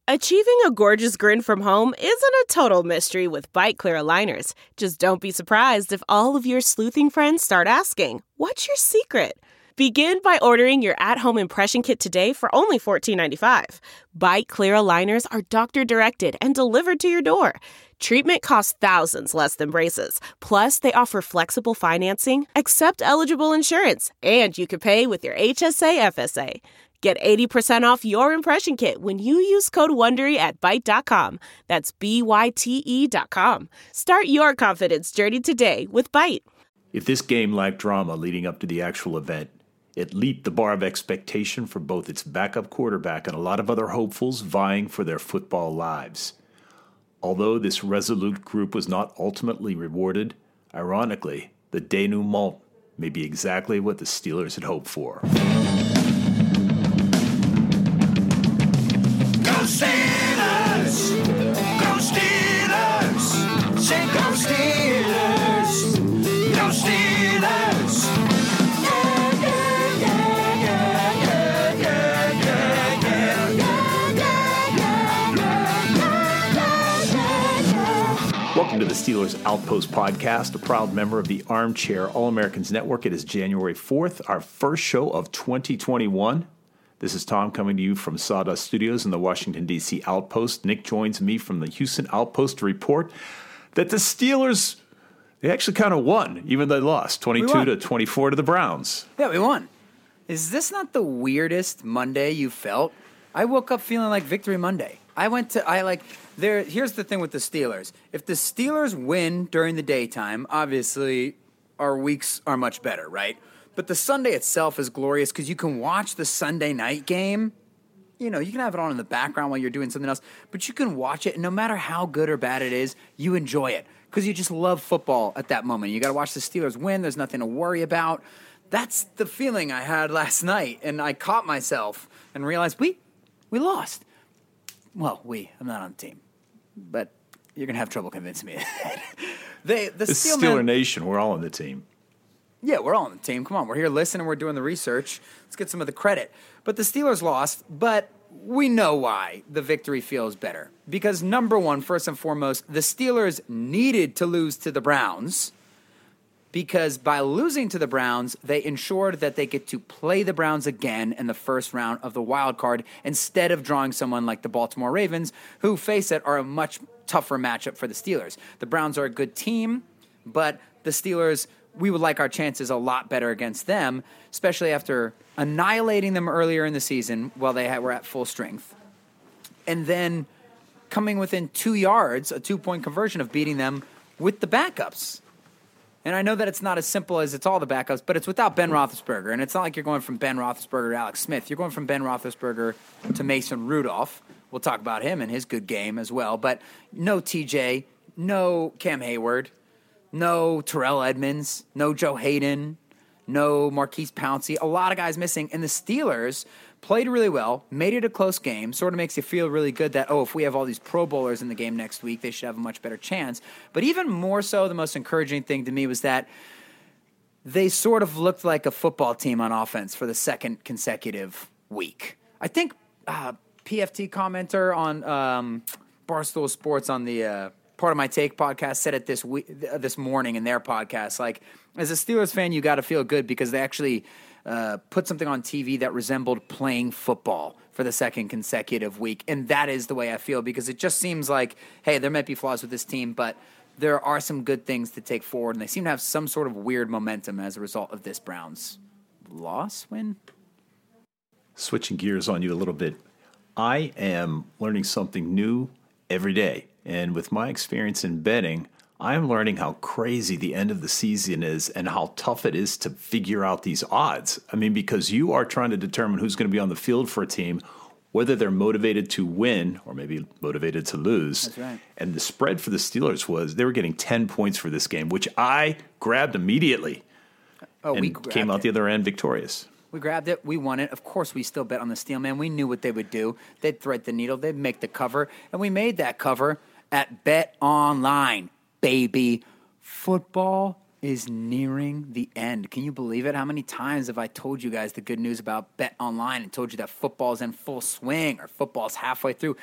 Achieving a gorgeous grin from home isn't a total mystery with Byte Clear aligners. Just don't be surprised if all of your sleuthing friends start asking, "What's your secret?" Begin by ordering your at-home impression kit today for only $14.95. Byte Clear aligners are doctor-directed and delivered to your door. Treatment costs thousands less than braces. Plus, they offer flexible financing, accept eligible insurance, and you can pay with your HSA FSA. Get 80% off your impression kit when you use code WONDERY at Byte.com. That's BYTE.com. Start your confidence journey today with Byte. If this game lacked drama leading up to the actual event, it leaped the bar of expectation for both its backup quarterback and a lot of other hopefuls vying for their football lives. Although this resolute group was not ultimately rewarded, ironically, the denouement may be exactly what the Steelers had hoped for. Go Steelers! Go Steelers! Say go Steelers! Go Steelers! Welcome to the Steelers Outpost Podcast, a proud member of the Armchair All-Americans Network. It is January 4th, our first show of 2021. This is Tom coming to you from Sawdust Studios in the Washington, D.C. Outpost. Nick joins me from the Houston Outpost to report that the Steelers, they actually kind of won, even though they lost 22-24 to the Browns. Yeah, we won. Is this not the weirdest Monday you felt? I woke up feeling like Victory Monday. Here's the thing with the Steelers. If the Steelers win during the daytime, obviously our weeks are much better, right? But the Sunday itself is glorious because you can watch the Sunday night game. You know, you can have it on in the background while you're doing something else, but you can watch it, and no matter how good or bad it is, you enjoy it because you just love football at that moment. You got to watch the Steelers win. There's nothing to worry about. That's the feeling I had last night, and I caught myself and realized we lost. Well, I'm not on the team, but you're going to have trouble convincing me. The Steeler Nation, we're all on the team. Yeah, we're all on the team. Come on, we're here listening, we're doing the research. Let's get some of the credit. But the Steelers lost, but we know why the victory feels better. Because number one, first and foremost, the Steelers needed to lose to the Browns because by losing to the Browns, they ensured that they get to play the Browns again in the first round of the wild card instead of drawing someone like the Baltimore Ravens, who, face it, are a much tougher matchup for the Steelers. The Browns are a good team, but the Steelers, we would like our chances a lot better against them, especially after annihilating them earlier in the season while they were at full strength. And then coming within 2 yards, a 2-point conversion of beating them with the backups. And I know that it's not as simple as it's all the backups, but it's without Ben Roethlisberger. And it's not like you're going from Ben Roethlisberger to Alex Smith. You're going from Ben Roethlisberger to Mason Rudolph. We'll talk about him and his good game as well. But no TJ, no Cam Hayward, no Terrell Edmonds, no Joe Hayden, no Marquise Pouncey. A lot of guys missing. And the Steelers played really well, made it a close game, sort of makes you feel really good that, if we have all these Pro Bowlers in the game next week, they should have a much better chance. But even more so, the most encouraging thing to me was that they sort of looked like a football team on offense for the second consecutive week. I think PFT commenter on Barstool Sports on the Part of My Take podcast said it this morning in their podcast. Like, as a Steelers fan, you got to feel good because they actually put something on TV that resembled playing football for the second consecutive week. And that is the way I feel because it just seems like, hey, there might be flaws with this team, but there are some good things to take forward. And they seem to have some sort of weird momentum as a result of this Browns win. Switching gears on you a little bit, I am learning something new every day. And with my experience in betting, I am learning how crazy the end of the season is and how tough it is to figure out these odds. I mean, because you are trying to determine who's going to be on the field for a team, whether they're motivated to win or maybe motivated to lose. That's right. And the spread for the Steelers was they were getting 10 points for this game, which I grabbed immediately and came out the other end victorious. We grabbed it. We won it. Of course, we still bet on the Steel Man. We knew what they would do. They'd thread the needle. They'd make the cover. And we made that cover at Bet Online. Baby, football is nearing the end. Can you believe it? How many times have I told you guys the good news about Bet Online and told you that football's in full swing or football's halfway through?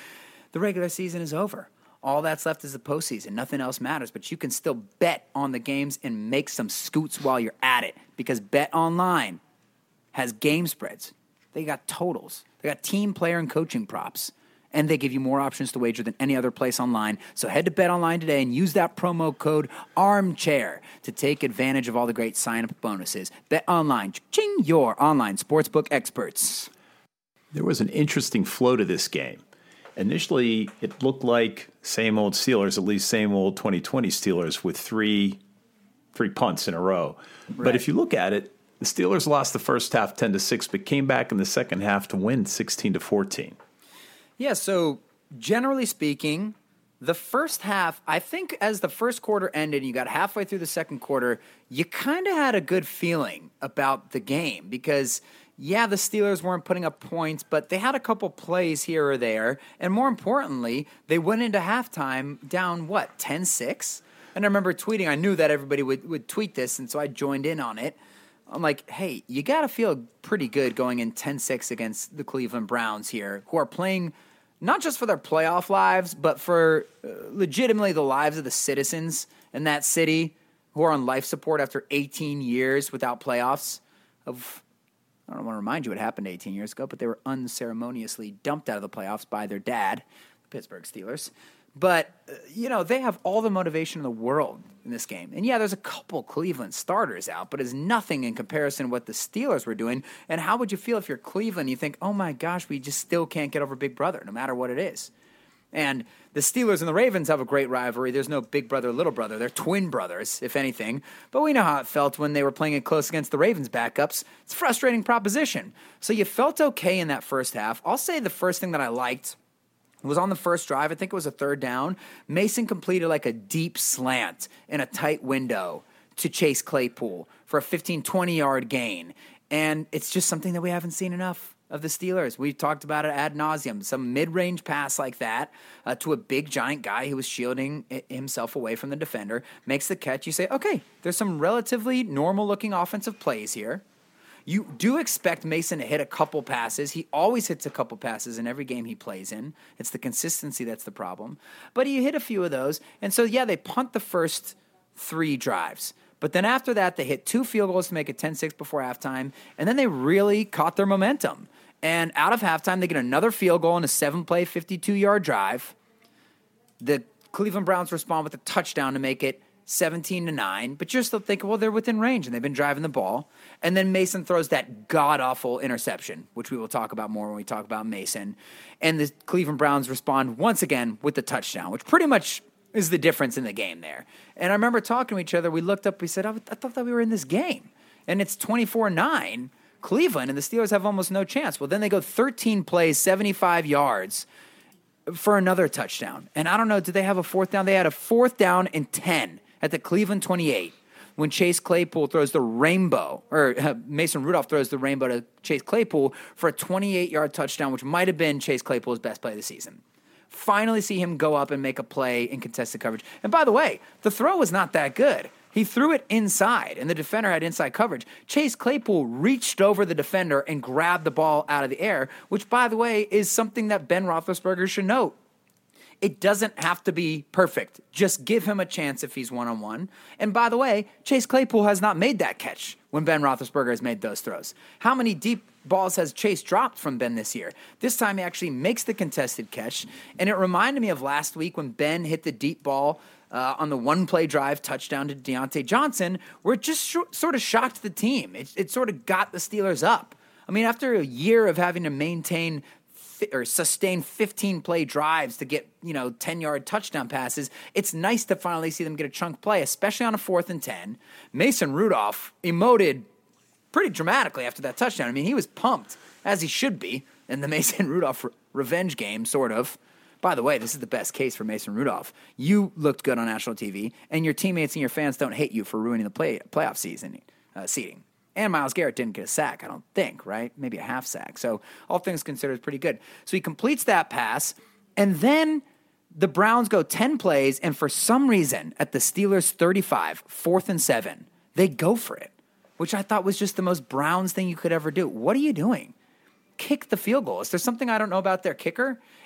the regular season is over. All that's left is the postseason. Nothing else matters, but you can still bet on the games and make some scoots while you're at it, because Bet Online has game spreads. They got totals. They got team, player, and coaching props. And they give you more options to wager than any other place online. So head to Bet Online today and use that promo code ARMCHAIR to take advantage of all the great sign-up bonuses. Bet Online, ching, your online sportsbook experts. There was an interesting flow to this game. Initially, it looked like same old Steelers, at least same old 2020 Steelers with three punts in a row. Right. But if you look at it, the Steelers lost the first half 10-6, but came back in the second half to win 16-14. Yeah, so generally speaking, the first half, I think as the first quarter ended, you got halfway through the second quarter, you kind of had a good feeling about the game because, yeah, the Steelers weren't putting up points, but they had a couple plays here or there. And more importantly, they went into halftime down, 10-6? And I remember tweeting, I knew that everybody would tweet this, and so I joined in on it. I'm like, hey, you got to feel pretty good going in 10-6 against the Cleveland Browns here, who are playing not just for their playoff lives, but for legitimately the lives of the citizens in that city who are on life support after 18 years without playoffs. I don't want to remind you what happened 18 years ago, but they were unceremoniously dumped out of the playoffs by their dad, the Pittsburgh Steelers. But, they have all the motivation in the world in this game. And, yeah, there's a couple Cleveland starters out, but it's nothing in comparison to what the Steelers were doing. And how would you feel if you're Cleveland? You think, oh, my gosh, we just still can't get over Big Brother, no matter what it is. And the Steelers and the Ravens have a great rivalry. There's no big brother, little brother. They're twin brothers, if anything. But we know how it felt when they were playing it close against the Ravens backups. It's a frustrating proposition. So you felt okay in that first half. I'll say the first thing that I liked was on the first drive. I think it was a third down. Mason completed like a deep slant in a tight window to Chase Claypool for a 15, 20-yard gain. And it's just something that we haven't seen enough of the Steelers. We've talked about it ad nauseum. Some mid-range pass like that to a big, giant guy who was shielding himself away from the defender, makes the catch. You say, okay, there's some relatively normal-looking offensive plays here. You do expect Mason to hit a couple passes. He always hits a couple passes in every game he plays in. It's the consistency that's the problem. But he hit a few of those. And so, yeah, they punt the first 3 drives. But then after that, they hit 2 field goals to make it 10-6 before halftime. And then they really caught their momentum. And out of halftime, they get another field goal in a 7-play, 52-yard drive. The Cleveland Browns respond with a touchdown to make it 17-9, but you're still thinking, well, they're within range, and they've been driving the ball. And then Mason throws that god-awful interception, which we will talk about more when we talk about Mason. And the Cleveland Browns respond once again with the touchdown, which pretty much is the difference in the game there. And I remember talking to each other. We looked up. We said, I thought that we were in this game. And it's 24-9, Cleveland, and the Steelers have almost no chance. Well, then they go 13 plays, 75 yards for another touchdown. And I don't know, did they have a fourth down? They had a 4th down and 10 at the Cleveland 28 when Chase Claypool throws the rainbow, or Mason Rudolph throws the rainbow to Chase Claypool for a 28-yard touchdown, which might have been Chase Claypool's best play of the season. Finally see him go up and make a play in contested coverage. And by the way, the throw was not that good. He threw it inside, and the defender had inside coverage. Chase Claypool reached over the defender and grabbed the ball out of the air, which, by the way, is something that Ben Roethlisberger should note. It doesn't have to be perfect. Just give him a chance if he's one-on-one. And by the way, Chase Claypool has not made that catch when Ben Roethlisberger has made those throws. How many deep balls has Chase dropped from Ben this year? This time he actually makes the contested catch. And it reminded me of last week when Ben hit the deep ball on the one-play drive touchdown to Deontay Johnson, where it just sort of shocked the team. It sort of got the Steelers up. I mean, after a year of having to maintain or sustain 15-play drives to get, 10-yard touchdown passes, it's nice to finally see them get a chunk play, especially on a 4th and 10. Mason Rudolph emoted pretty dramatically after that touchdown. I mean, he was pumped, as he should be, in the Mason Rudolph revenge game, sort of. By the way, this is the best case for Mason Rudolph. You looked good on national TV, and your teammates and your fans don't hate you for ruining the playoff season seeding. And Myles Garrett didn't get a sack, I don't think, right? Maybe a half sack. So all things considered, it's pretty good. So he completes that pass, and then the Browns go 10 plays, and for some reason, at the Steelers' 35, 4th and 7, they go for it, which I thought was just the most Browns thing you could ever do. What are you doing? Kick the field goal. Is there something I don't know about their kicker?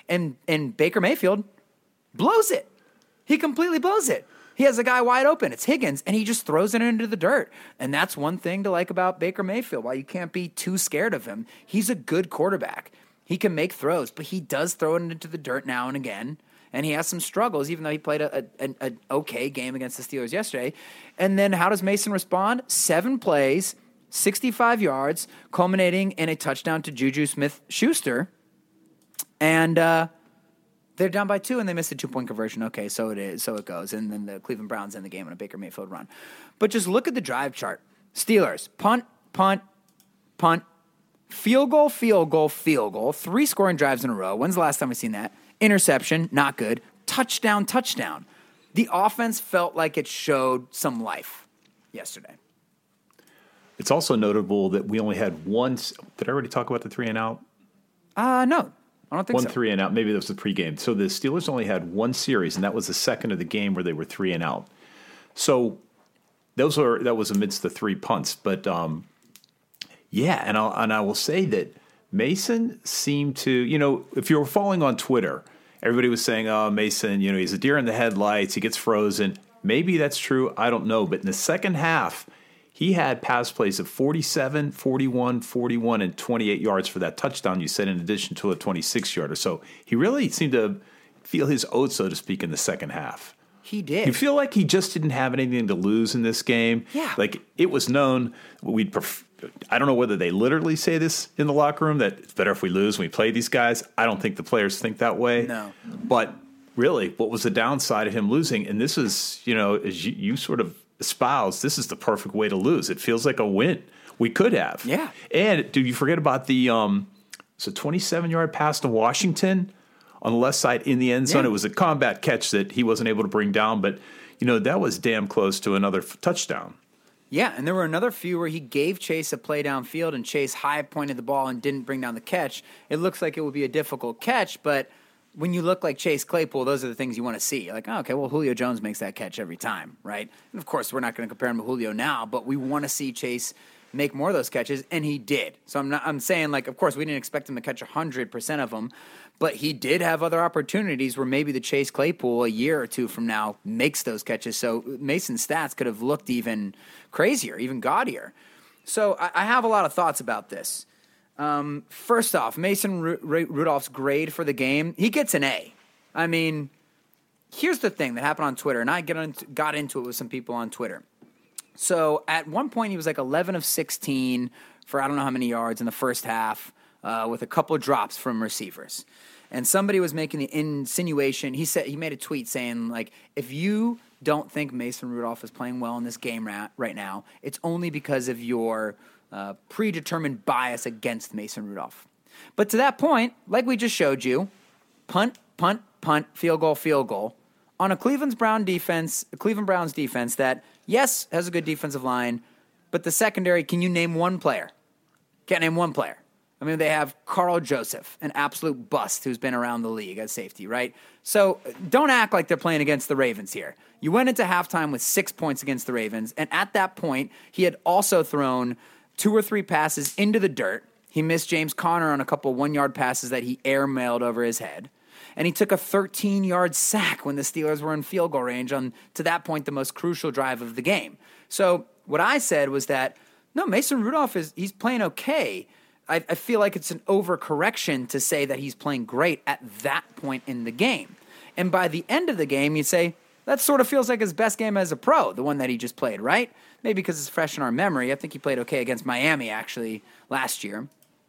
And Baker Mayfield blows it. He completely blows it. He has a guy wide open. It's Higgins, and he just throws it into the dirt. And that's one thing to like about Baker Mayfield. While you can't be too scared of him, he's a good quarterback. He can make throws, but he does throw it into the dirt now and again. And he has some struggles, even though he played an okay game against the Steelers yesterday. And then how does Mason respond? 7 plays, 65 yards, culminating in a touchdown to Juju Smith-Schuster. And they're down by 2, and they missed a 2-point conversion. Okay, so it is. So it goes. And then the Cleveland Browns end the game on a Baker Mayfield run. But just look at the drive chart. Steelers, punt, punt, punt, field goal, field goal, field goal. 3 scoring drives in a row. When's the last time we've seen that? Interception, not good. Touchdown, touchdown. The offense felt like it showed some life yesterday. It's also notable that we only had one. Did I already talk about the 3 and out? No, I don't think so. 1 3 and out. Maybe that was the pregame. So the Steelers only had 1 series, and that was the second of the game where they were 3 and out. So that was amidst the 3 punts. But yeah, and I will say that Mason seemed to, if you were following on Twitter, everybody was saying, oh, Mason, he's a deer in the headlights. He gets frozen. Maybe that's true. I don't know. But in the second half, he had pass plays of 47, 41, 41, and 28 yards for that touchdown you said, in addition to a 26-yarder. So he really seemed to feel his oats, so to speak, in the second half. He did. You feel like he just didn't have anything to lose in this game? Yeah. Like, it was known I don't know whether they literally say this in the locker room, that it's better if we lose when we play these guys. I don't think the players think that way. No. But really, what was the downside of him losing? And this is, as you sort of espouse, this is the perfect way to lose. It feels like a win. We could have. Yeah. And do you forget about the 27-yard pass to Washington on the left side in the end zone? Yeah. It was a combat catch that he wasn't able to bring down, but that was damn close to another touchdown. Yeah, and there were another few where he gave Chase a play downfield, and Chase high-pointed the ball and didn't bring down the catch. It looks like it would be a difficult catch, but when you look like Chase Claypool, those are the things you want to see. Like, oh, okay, well, Julio Jones makes that catch every time, right? And, of course, we're not going to compare him to Julio now, but we want to see Chase make more of those catches, and he did. So I'm saying, like, of course, we didn't expect him to catch 100% of them, but he did have other opportunities where maybe the Chase Claypool a year or 2 from now makes those catches. So Mason's stats could have looked even crazier, even gaudier. So I have a lot of thoughts about this. First off, Mason Rudolph's grade for the game, he gets an A. I mean, here's the thing that happened on Twitter, and I got into it with some people on Twitter. So at one point, he was like 11 of 16 for I don't know how many yards in the first half, with a couple of drops from receivers. And somebody was making the insinuation. He made a tweet saying, like, if you don't think Mason Rudolph is playing well in this game right now, it's only because of your predetermined bias against Mason Rudolph. But to that point, like we just showed you, punt, punt, punt, field goal, on a Cleveland Browns defense that, yes, has a good defensive line, but the secondary, can you name one player? Can't name one player. I mean, they have Carl Joseph, an absolute bust who's been around the league at safety, right? So don't act like they're playing against the Ravens here. You went into halftime with 6 points against the Ravens, and at that point, he had also thrown 2 or 3 passes into the dirt. He missed James Conner on a couple 1-yard passes that he airmailed over his head. And he took a 13-yard sack when the Steelers were in field goal range on, to that point, the most crucial drive of the game. So what I said was that, no, Mason Rudolph he's playing okay. I feel like it's an overcorrection to say that he's playing great at that point in the game. And by the end of the game, you'd say, that sort of feels like his best game as a pro, the one that he just played, right? Maybe because it's fresh in our memory. I think he played okay against Miami, actually, last year.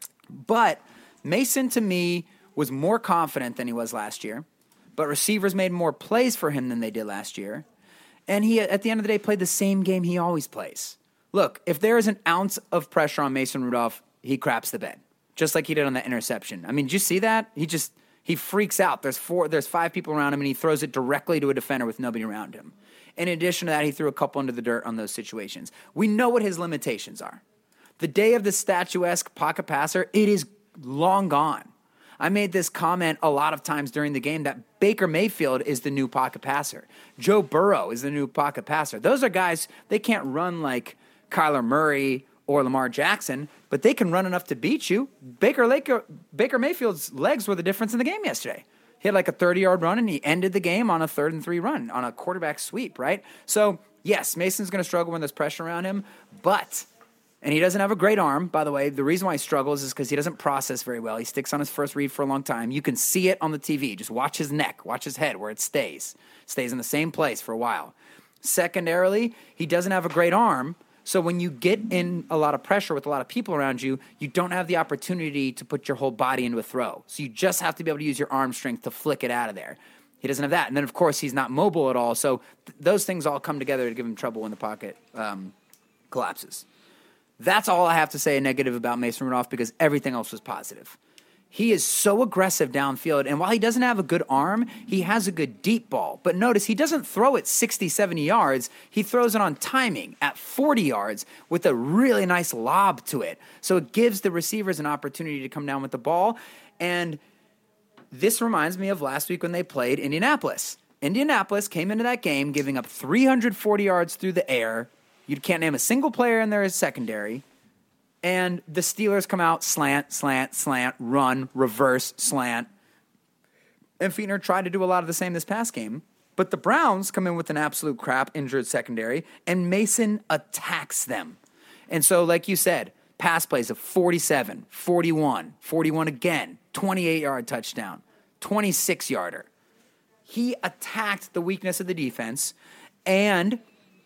But Mason, to me, was more confident than he was last year. But receivers made more plays for him than they did last year. And he, at the end of the day, played the same game he always plays. Look, if there is an ounce of pressure on Mason Rudolph, he craps the bed, just like he did on that interception. I mean, did you see that? He freaks out. There's 5 people around him, and he throws it directly to a defender with nobody around him. In addition to that, he threw a couple into the dirt on those situations. We know what his limitations are. The day of the statuesque pocket passer, it is long gone. I made this comment a lot of times during the game that Baker Mayfield is the new pocket passer. Joe Burrow is the new pocket passer. Those are guys, they can't run like Kyler Murray or Lamar Jackson, but they can run enough to beat you. Baker Mayfield's legs were the difference in the game yesterday. He had like a 30-yard run, and he ended the game on a 3rd and 3 run on a quarterback sweep, right? So, yes, Mason's going to struggle when there's pressure around him, and he doesn't have a great arm, by the way. The reason why he struggles is because he doesn't process very well. He sticks on his first read for a long time. You can see it on the TV. Just watch his neck, watch his head where it stays. Stays in the same place for a while. Secondarily, he doesn't have a great arm. So when you get in a lot of pressure with a lot of people around you, you don't have the opportunity to put your whole body into a throw. So you just have to be able to use your arm strength to flick it out of there. He doesn't have that. And then, of course, he's not mobile at all. So those things all come together to give him trouble when the pocket collapses. That's all I have to say negative about Mason Rudolph because everything else was positive. He is so aggressive downfield, and while he doesn't have a good arm, he has a good deep ball. But notice he doesn't throw it 60, 70 yards. He throws it on timing at 40 yards with a really nice lob to it. So it gives the receivers an opportunity to come down with the ball. And this reminds me of last week when they played Indianapolis. Indianapolis came into that game giving up 340 yards through the air. You can't name a single player in there as secondary. And the Steelers come out, slant, slant, slant, run, reverse, slant. And Fichtner tried to do a lot of the same this past game. But the Browns come in with an absolute crap injured secondary, and Mason attacks them. And so, like you said, pass plays of 47, 41, 41 again, 28-yard touchdown, 26-yarder. He attacked the weakness of the defense, and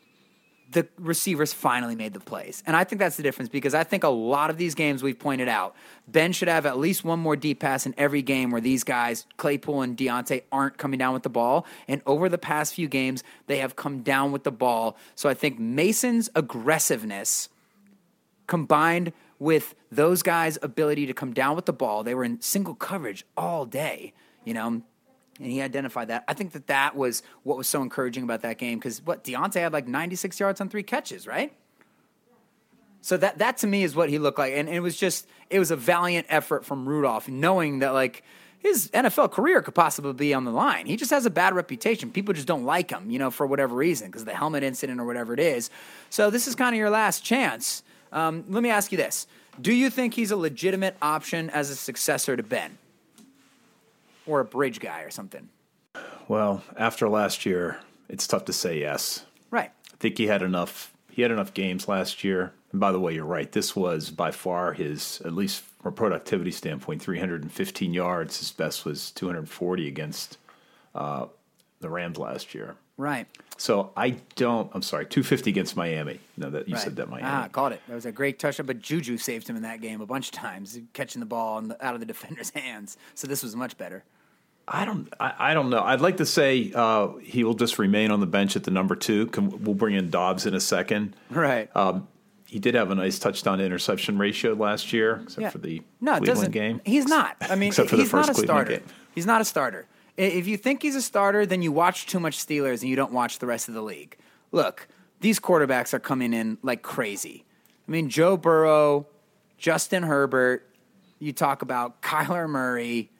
the receivers finally made the plays. And I think that's the difference because I think a lot of these games we've pointed out, Ben should have at least one more deep pass in every game where these guys, Claypool and Deontay, aren't coming down with the ball. And over the past few games, they have come down with the ball. So I think Mason's aggressiveness combined with those guys' ability to come down with the ball, they were in single coverage all day, and he identified that. I think that was what was so encouraging about that game because, Deontay had like 96 yards on 3 catches, right? So that to me is what he looked like. And it was a valiant effort from Rudolph, knowing that, like, his NFL career could possibly be on the line. He just has a bad reputation. People just don't like him, for whatever reason, because of the helmet incident or whatever it is. So this is kind of your last chance. Let me ask you this. Do you think he's a legitimate option as a successor to Ben? Or a bridge guy or something? Well, after last year, it's tough to say yes. Right. I think he had enough games last year. And by the way, you're right. This was by far his, at least from a productivity standpoint, 315 yards. His best was 240 against the Rams last year. Right. So I'm sorry, 250 against Miami. No, that you said that Miami. Caught it. That was a great touchdown, but Juju saved him in that game a bunch of times, catching the ball out of the defender's hands. So this was much better. I don't know. I'd like to say he will just remain on the bench at the number 2. We'll bring in Dobbs in a second. Right. He did have a nice touchdown to interception ratio last year, except for the Cleveland game. He's not. I mean, except for he's the first not a Cleveland starter. game. He's not a starter. If you think he's a starter, then you watch too much Steelers and you don't watch the rest of the league. Look, these quarterbacks are coming in like crazy. I mean, Joe Burrow, Justin Herbert, you talk about Kyler Murray,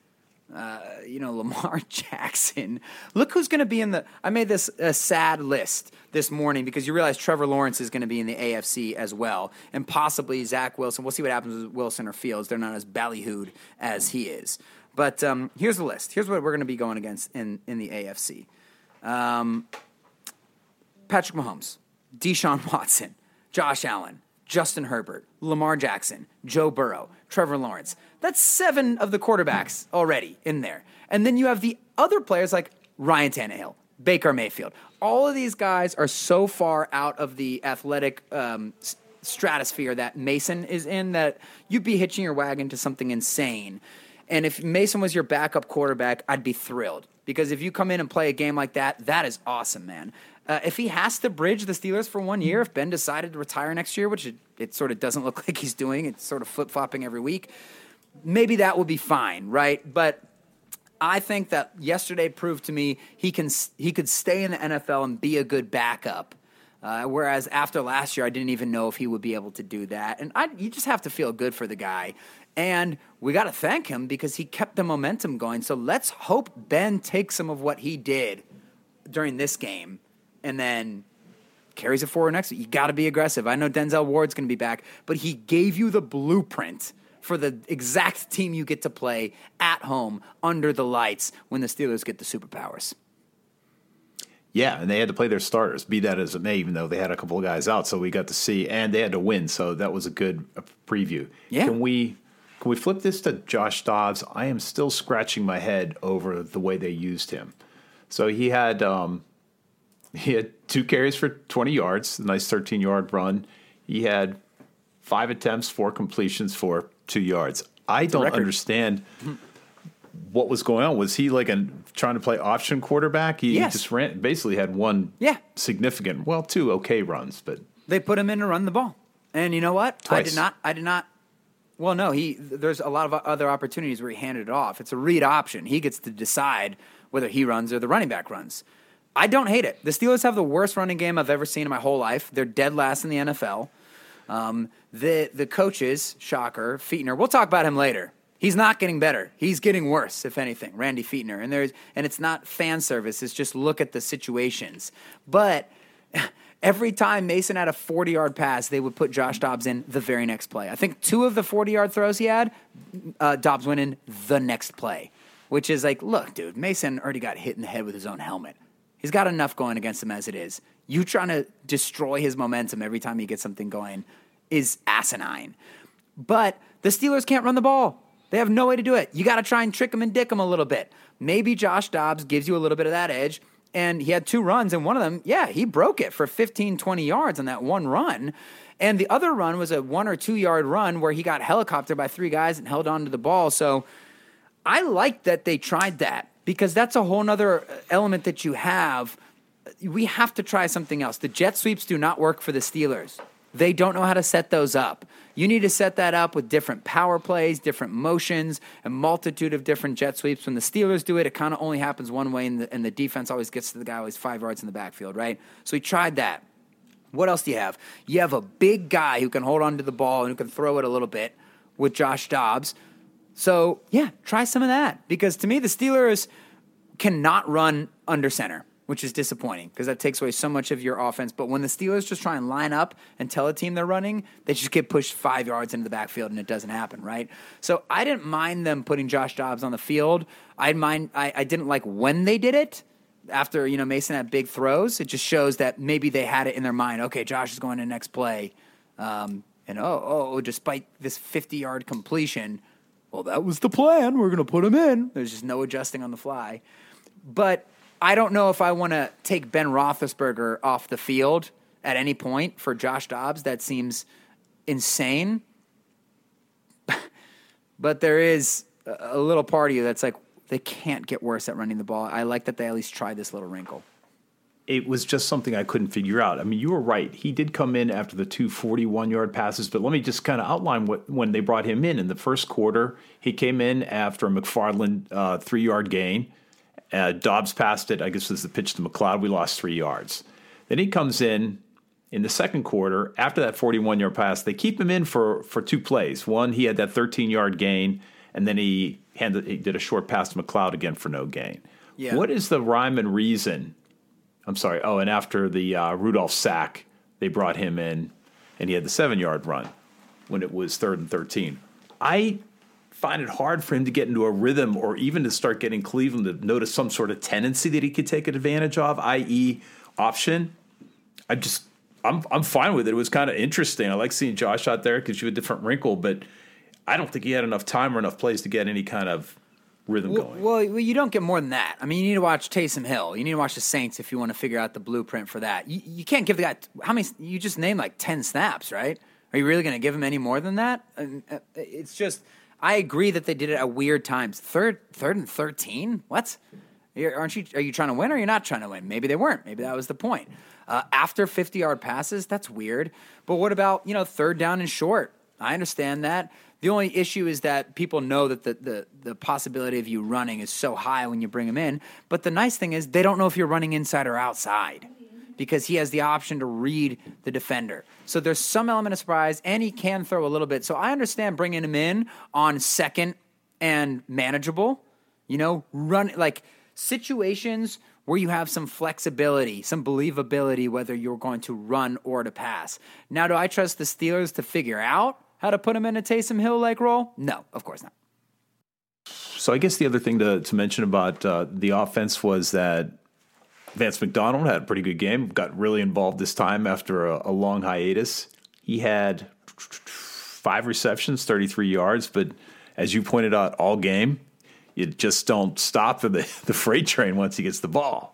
Lamar Jackson. Look who's going to be I made this a sad list this morning because you realize Trevor Lawrence is going to be in the AFC as well, and possibly Zach Wilson. We'll see what happens with Wilson or Fields. They're not as ballyhooed as he is. But here's the list. Here's what we're going to be going against in the AFC. Patrick Mahomes, Deshaun Watson, Josh Allen, Justin Herbert, Lamar Jackson, Joe Burrow, Trevor Lawrence. That's 7 of the quarterbacks already in there. And then you have the other players like Ryan Tannehill, Baker Mayfield. All of these guys are so far out of the athletic stratosphere that Mason is in that you'd be hitching your wagon to something insane. And if Mason was your backup quarterback, I'd be thrilled. Because if you come in and play a game like that, that is awesome, man. If he has to bridge the Steelers for 1 year, if Ben decided to retire next year, which it sort of doesn't look like he's doing, it's sort of flip-flopping every week, maybe that would be fine, right? But I think that yesterday proved to me he could stay in the NFL and be a good backup. Whereas after last year, I didn't even know if he would be able to do that. And you just have to feel good for the guy. And we got to thank him because he kept the momentum going. So let's hope Ben takes some of what he did during this game and then carries it forward next. You got to be aggressive. I know Denzel Ward's going to be back, but he gave you the blueprint for the exact team you get to play at home under the lights when the Steelers get the superpowers. Yeah, and they had to play their starters, be that as it may, even though they had a couple of guys out, so we got to see, and they had to win, so that was a good preview. Yeah. Can we flip this to Josh Dobbs? I am still scratching my head over the way they used him. So he had 2 carries for 20 yards, a nice 13-yard run. He had 5 attempts, 4 completions for 2 yards. I don't understand what was going on. Was he like trying to play option quarterback? He just basically had one significant, 2 okay runs, but they put him in to run the ball. And you know what? Twice. I did not. Well, no, there's a lot of other opportunities where he handed it off. It's a read option. He gets to decide whether he runs or the running back runs. I don't hate it. The Steelers have the worst running game I've ever seen in my whole life. They're dead last in the NFL. The coaches, shocker, Fichtner, we'll talk about him later. He's not getting better. He's getting worse, if anything, Randy Fichtner. And it's not fan service. It's just look at the situations. But every time Mason had a 40-yard pass, they would put Josh Dobbs in the very next play. I think 2 of the 40-yard throws he had, Dobbs went in the next play, which is like, look, dude, Mason already got hit in the head with his own helmet. He's got enough going against him as it is. You trying to destroy his momentum every time he gets something going is asinine. But the Steelers can't run the ball. They have no way to do it. You got to try and trick him and dick him a little bit. Maybe Josh Dobbs gives you a little bit of that edge, and he had 2 runs, and one of them, he broke it for 15, 20 yards on that one run. And the other run was a 1 or 2 yard run where he got helicoptered by 3 guys and held on to the ball. So I like that they tried that because that's a whole nother element that you have. We have to try something else. The jet sweeps do not work for the Steelers. They don't know how to set those up. You need to set that up with different power plays, different motions, a multitude of different jet sweeps. When the Steelers do it, it kind of only happens one way, and the defense always gets to the guy always 5 yards in the backfield, right? So he tried that. What else do you have? You have a big guy who can hold on to the ball and who can throw it a little bit with Josh Dobbs. So, try some of that. Because to me, the Steelers cannot run under center, which is disappointing because that takes away so much of your offense. But when the Steelers just try and line up and tell a team they're running, they just get pushed 5 yards into the backfield and it doesn't happen, right? So I didn't mind them putting Josh Dobbs on the field. I didn't like when they did it. After, Mason had big throws, it just shows that maybe they had it in their mind. Okay, Josh is going to the next play. Despite this 50-yard completion, well, that was the plan. We're going to put him in. There's just no adjusting on the fly. But I don't know if I want to take Ben Roethlisberger off the field at any point for Josh Dobbs. That seems insane. But there is a little part of you that's like, they can't get worse at running the ball. I like that they at least tried this little wrinkle. It was just something I couldn't figure out. I mean, you were right. He did come in after the 2 41-yard passes, but let me just kind of outline when they brought him in. In the first quarter, he came in after a McFarland 3-yard gain. Dobbs passed it. I guess it was the pitch to McLeod. We lost 3 yards. Then he comes in the second quarter after that 41-yard pass. They keep him in for 2 plays. One, he had that 13-yard gain, and then he did a short pass to McLeod again for no gain. Yeah. What is the rhyme and reason? I'm sorry. Oh, and after the Rudolph sack, they brought him in, and he had the 7-yard run when it was 3rd and 13. I find it hard for him to get into a rhythm or even to start getting Cleveland to notice some sort of tendency that he could take advantage of, i.e. option. I'm fine with it. It was kind of interesting. I like seeing Josh out there because you have a different wrinkle, but I don't think he had enough time or enough plays to get any kind of rhythm going. Well, you don't get more than that. I mean, you need to watch Taysom Hill. You need to watch the Saints if you want to figure out the blueprint for that. You can't give the guy how many. You just named like 10 snaps, right? Are you really going to give him any more than that? It's just. I agree that they did it at weird times. Third and 13. What? Are you trying to win or you're not trying to win? Maybe they weren't. Maybe that was the point. After 50-yard passes, that's weird. But what about 3rd down and short? I understand that. The only issue is that people know that the possibility of you running is so high when you bring him in. But the nice thing is they don't know if you're running inside or outside because he has the option to read the defender. So there's some element of surprise, and he can throw a little bit. So I understand bringing him in on 2nd and manageable. Run like situations where you have some flexibility, some believability, whether you're going to run or to pass. Now, do I trust the Steelers to figure out how to put him in a Taysom Hill-like role? No, of course not. So I guess the other thing to mention about the offense was that Vance McDonald had a pretty good game, got really involved this time after a long hiatus. He had 5 receptions, 33 yards, but as you pointed out all game, you just don't stop for the freight train once he gets the ball.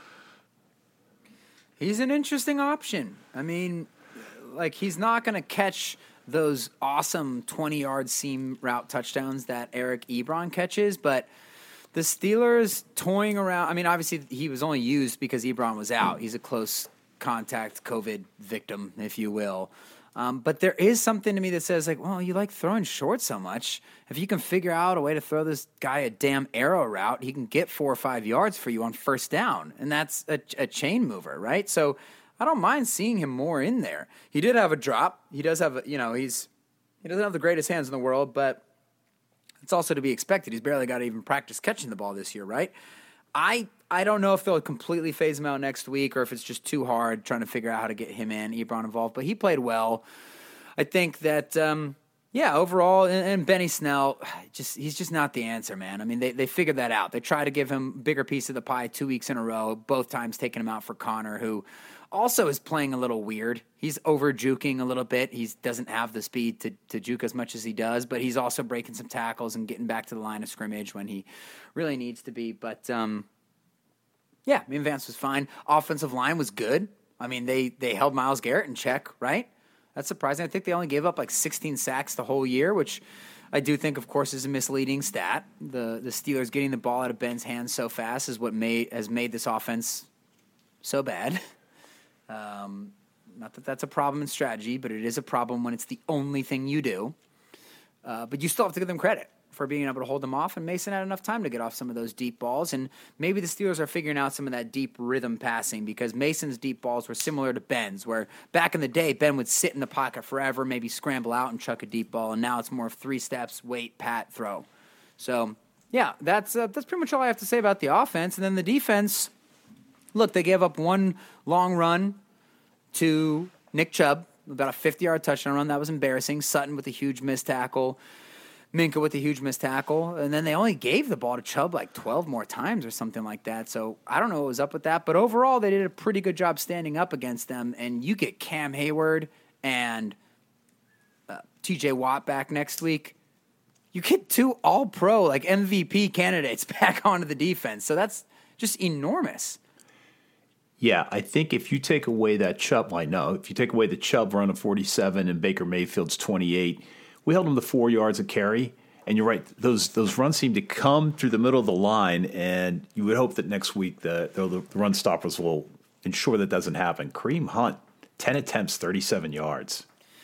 He's an interesting option. I mean, like, he's not going to catch those awesome 20-yard seam route touchdowns that Eric Ebron catches, but the Steelers toying around. I mean, obviously, he was only used because Ebron was out. He's a close contact COVID victim, if you will. But there is something to me that says, like, well, you like throwing short so much. If you can figure out a way to throw this guy a damn arrow route, he can get 4 or 5 yards for you on first down. And that's a chain mover, right? So I don't mind seeing him more in there. He did have a drop. He does have, he doesn't have the greatest hands in the world, but it's also to be expected. He's barely got to even practice catching the ball this year, right? I don't know if they'll completely phase him out next week or if it's just too hard trying to figure out how to get him and Ebron involved, but he played well. I think that, overall, and Benny Snell, he's just not the answer, man. I mean, they figured that out. They tried to give him a bigger piece of the pie 2 weeks in a row, both times taking him out for Connor, who also is playing a little weird. He's over-juking a little bit. He doesn't have the speed to juke as much as he does, but he's also breaking some tackles and getting back to the line of scrimmage when he really needs to be. But, Vance was fine. Offensive line was good. I mean, they held Myles Garrett in check, right? That's surprising. I think they only gave up like 16 sacks the whole year, which I do think, of course, is a misleading stat. The Steelers getting the ball out of Ben's hands so fast is what has made this offense so bad. Not that that's a problem in strategy, but it is a problem when it's the only thing you do. But you still have to give them credit for being able to hold them off, and Mason had enough time to get off some of those deep balls, and maybe the Steelers are figuring out some of that deep rhythm passing because Mason's deep balls were similar to Ben's, where back in the day, Ben would sit in the pocket forever, maybe scramble out and chuck a deep ball, and now it's more of 3 steps, wait, pat, throw. So, yeah, that's pretty much all I have to say about the offense, and then the defense. Look, they gave up one long run to Nick Chubb, about a 50-yard touchdown run. That was embarrassing. Sutton with a huge missed tackle. Minka with a huge missed tackle. And then they only gave the ball to Chubb like 12 more times or something like that. So I don't know what was up with that. But overall, they did a pretty good job standing up against them. And you get Cam Hayward and TJ Watt back next week. You get 2 all-pro, like MVP candidates back onto the defense. So that's just enormous. Yeah, I think if you take away that Chubb line, if you take away the Chubb run of 47 and Baker Mayfield's 28, we held them to 4 yards a carry. And you're right, those runs seem to come through the middle of the line, and you would hope that next week the run stoppers will ensure that doesn't happen. Kareem Hunt, 10 attempts, 37 yards.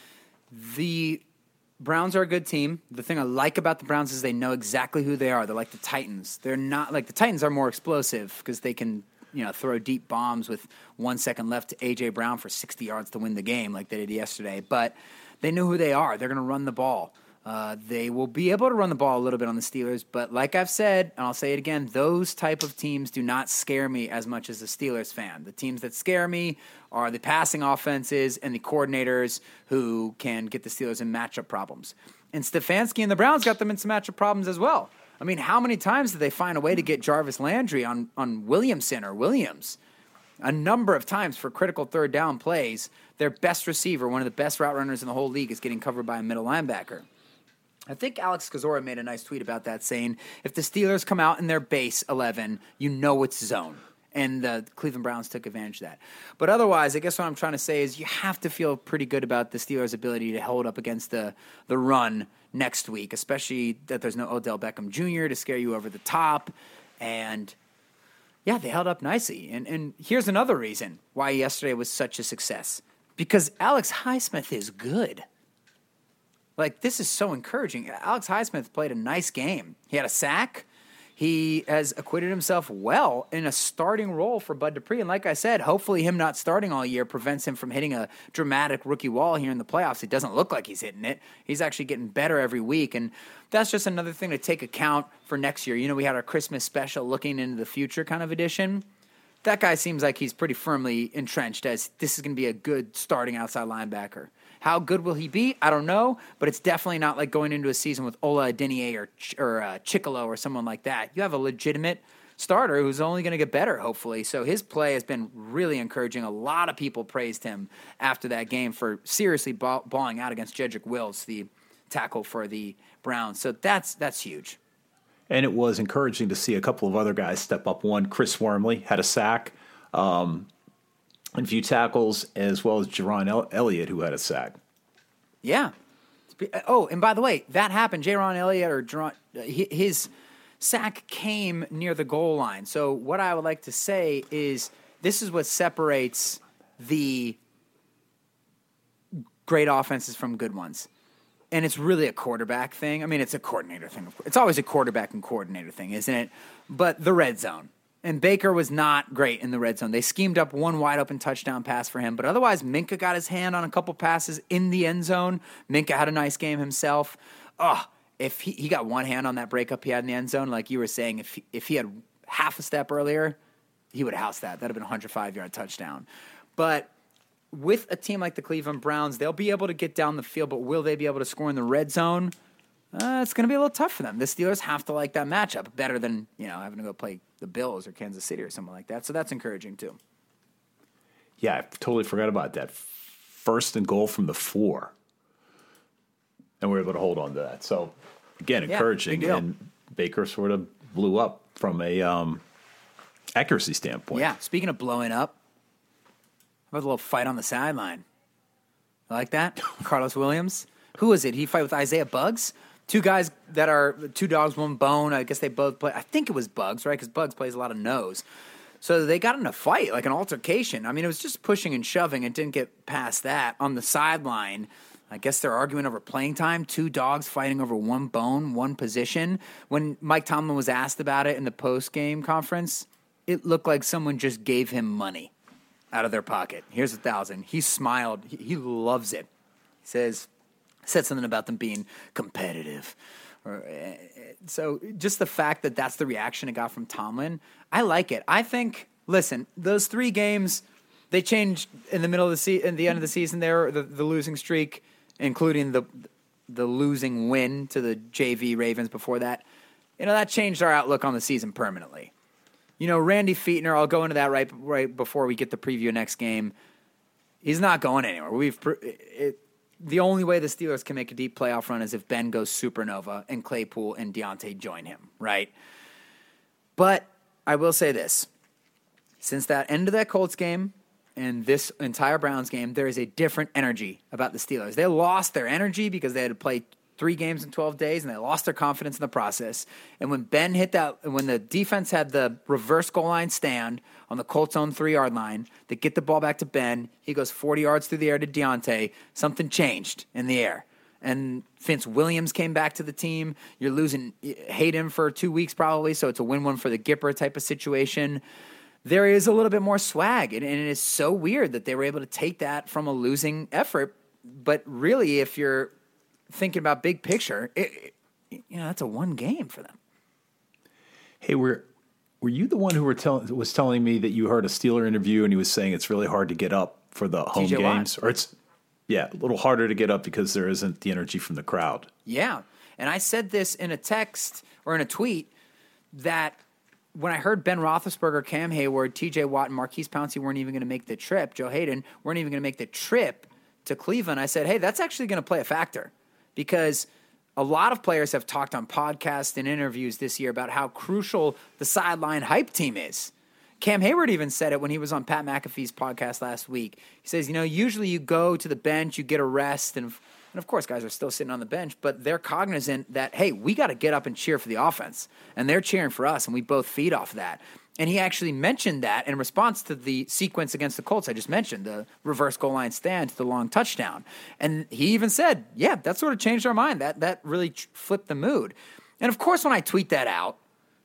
The Browns are a good team. The thing I like about the Browns is they know exactly who they are. They're like the Titans. They're not like the Titans are more explosive because they can throw deep bombs with 1 second left to A.J. Brown for 60 yards to win the game like they did yesterday. But they know who they are. They're going to run the ball. They will be able to run the ball a little bit on the Steelers. But like I've said, and I'll say it again, those type of teams do not scare me as much as a Steelers fan. The teams that scare me are the passing offenses and the coordinators who can get the Steelers in matchup problems. And Stefanski and the Browns got them in some matchup problems as well. I mean, how many times did they find a way to get Jarvis Landry on Williamson or Williams? A number of times for critical third down plays. Their best receiver, one of the best route runners in the whole league, is getting covered by a middle linebacker. I think Alex Kozora made a nice tweet about that, saying, if the Steelers come out in their base 11, you know it's zone. And the Cleveland Browns took advantage of that. But otherwise, I guess what I'm trying to say is you have to feel pretty good about the Steelers' ability to hold up against the run next week, especially that there's no Odell Beckham Jr. to scare you over the top. And, yeah, they held up nicely. And here's another reason why yesterday was such a success. Because Alex Highsmith is good. Like, this is so encouraging. Alex Highsmith played a nice game. He had a sack. He has acquitted himself well in a starting role for Bud Dupree. And like I said, hopefully him not starting all year prevents him from hitting a dramatic rookie wall here in the playoffs. It doesn't look like he's hitting it. He's actually getting better every week. And that's just another thing to take account for next year. You know, we had our Christmas special looking into the future kind of edition. That guy seems like he's pretty firmly entrenched as this is going to be a good starting outside linebacker. How good will he be? I don't know, but it's definitely not like going into a season with Ola Adeniyi or Chicolo or someone like that. You have a legitimate starter who's only going to get better, hopefully. So his play has been really encouraging. A lot of people praised him after that game for seriously balling out against Jedrick Wills, the tackle for the Browns. So that's huge. And it was encouraging to see a couple of other guys step up. One, Chris Wormley had a sack and a few tackles, as well as Jaron Elliott, who had a sack. Yeah. Oh, and by the way, that happened. Jaron Elliott or Jaron, his sack came near the goal line. So what I would like to say is this is what separates the great offenses from good ones. And it's really a quarterback thing. I mean, it's a coordinator thing. It's always a quarterback and coordinator thing, isn't it? But the red zone. And Baker was not great in the red zone. They schemed up one wide-open touchdown pass for him. But otherwise, Minkah got his hand on a couple passes in the end zone. Minkah had a nice game himself. If he got one hand on that breakup he had in the end zone, like you were saying, if he had half a step earlier, he would have housed that. That would have been a 105-yard touchdown. But with a team like the Cleveland Browns, they'll be able to get down the field, but will they be able to score in the red zone? It's going to be a little tough for them. The Steelers have to like that matchup better than, having to go play the Bills or Kansas City or something like that. So that's encouraging too. Yeah, I totally forgot about that. 1st and goal from the 4. And we were able to hold on to that. So, again, encouraging. Big deal. And Baker sort of blew up from a accuracy standpoint. Yeah, speaking of blowing up, how about a little fight on the sideline? You like that? Carlos Williams. Who was it? He fight with Isaiah Buggs? Two guys that are 2 dogs, 1 bone. I guess they both play. I think it was Buggs, right? Because Buggs plays a lot of nose. So they got in a fight, like an altercation. I mean, it was just pushing and shoving. It didn't get past that. On the sideline, I guess they're arguing over playing time. 2 dogs fighting over 1 bone, 1 position. When Mike Tomlin was asked about it in the post-game conference, it looked like someone just gave him money out of their pocket. Here's $1,000. He smiled. He loves it. He said something about them being competitive. So just the fact that that's the reaction it got from Tomlin, I like it. I think, listen, those 3 games, they changed in the middle of the the end of the season there, the losing streak, including the losing win to the JV Ravens before that. That changed our outlook on the season permanently. Randy Fichtner, I'll go into that right before we get the preview of next game. He's not going anywhere. The only way the Steelers can make a deep playoff run is if Ben goes supernova and Claypool and Deontay join him, right? But I will say this. Since that end of that Colts game and this entire Browns game, there is a different energy about the Steelers. They lost their energy because they had to play 3 games in 12 days, and they lost their confidence in the process. And when Ben hit that, when the defense had the reverse goal line stand on the Colts' own 3-yard line, they get the ball back to Ben. He goes 40 yards through the air to Deontay. Something changed in the air. And Vince Williams came back to the team. You're losing Hayden for 2 weeks probably, so it's a win-win for the Gipper type of situation. There is a little bit more swag, and it is so weird that they were able to take that from a losing effort. But really, if you're thinking about big picture, that's a 1 game for them. Hey, were you the one who was telling me that you heard a Steeler interview and he was saying it's really hard to get up for the home TJ games? Watt. Or it's a little harder to get up because there isn't the energy from the crowd. Yeah. And I said this in a text or in a tweet that when I heard Ben Roethlisberger, Cam Hayward, TJ Watt, and Marquise Pouncey weren't even going to make the trip, Joe Hayden weren't even going to make the trip to Cleveland, I said, hey, that's actually going to play a factor. Because a lot of players have talked on podcasts and interviews this year about how crucial the sideline hype team is. Cam Hayward even said it when he was on Pat McAfee's podcast last week. He says, usually you go to the bench, you get a rest, and of course guys are still sitting on the bench, but they're cognizant that, hey, we got to get up and cheer for the offense. And they're cheering for us, and we both feed off that. And he actually mentioned that in response to the sequence against the Colts I just mentioned, the reverse goal line stand to the long touchdown. And he even said, yeah, that sort of changed our mind. That really flipped the mood. And, of course, when I tweet that out,